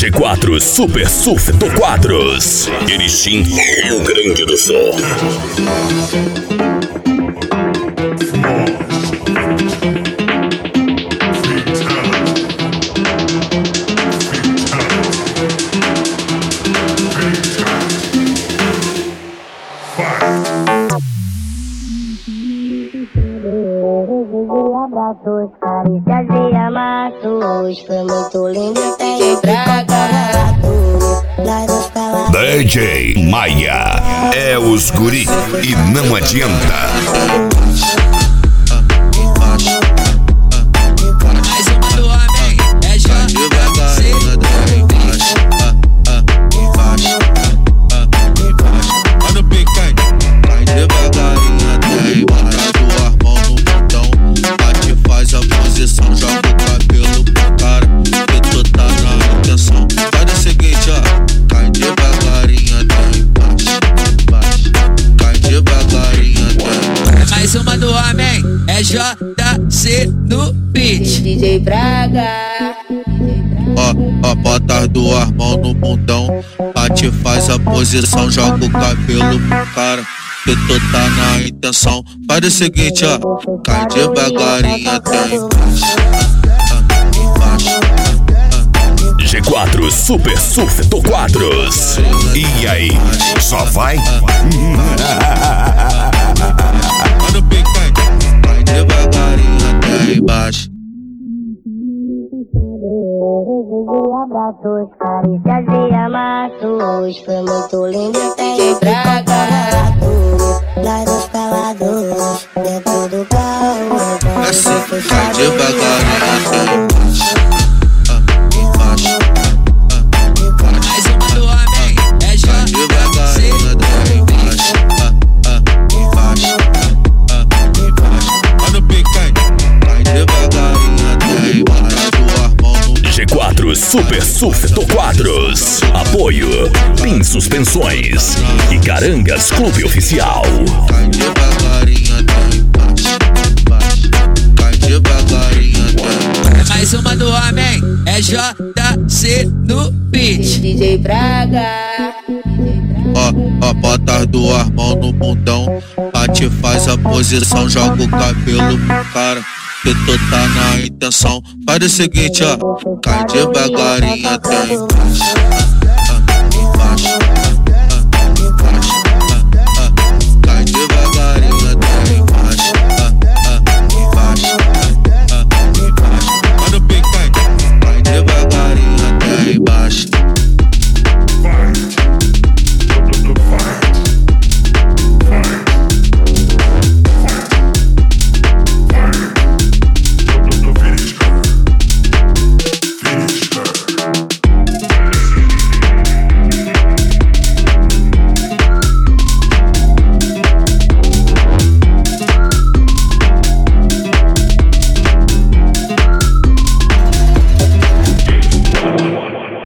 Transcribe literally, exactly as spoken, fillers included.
G quatro Super Surf do Quadros. Erechim, Rio Grande do Sul. Abraços, carícias e amassos. Foi muito lindo ter pra cá. D J Maia é os guri e não adianta. Mais uma do homem, é J C. Mano picanha, vai devagarinho até embaixo do armão no montão. Bate, faz a posição, joga o cabelo pro cara, que tu tá na intenção. Faz o seguinte, ó, cai devagarinho até embaixo, embaixo. Cai devagarinho até embaixo. Mais uma do homem, é J C no beat. D J Braga. Ó, ó, botas do armão no mundão. Bate, faz a posição, joga o cabelo pro cara, que tu tá na intenção. Faz o seguinte, ó, cai devagarinho até embaixo, embaixo. G quatro Super Surf do Quadros. E aí, só vai? Mano picanha, vai devagarinho até embaixo. Abraços, carícias e amassos. Foi muito lindo ter pra cá. Nós dos pelados, dentro do carro. Assim, cai devagarinho até embaixo, embaixo. Mais uma do homem, é J Cai C. devagarinho até embaixo, embaixo, embaixo. Mano picanha, vai devagarinho até embaixo do armão no G quatro Super Surf do Quadros. Apoio Pin Suspensões e Carangas Clube Oficial. Cai devagarinho até embaixo, embaixo. Cai devagarinho até embaixo. Mais uma do homem, é J C no beat. D J Braga. Ó, ó, botas do armão no mundão. Bate, faz a posição, joga o cabelo pro cara, que tu tá na intenção. Faz o seguinte, ó, cai devagarinho até embaixo, embaixo.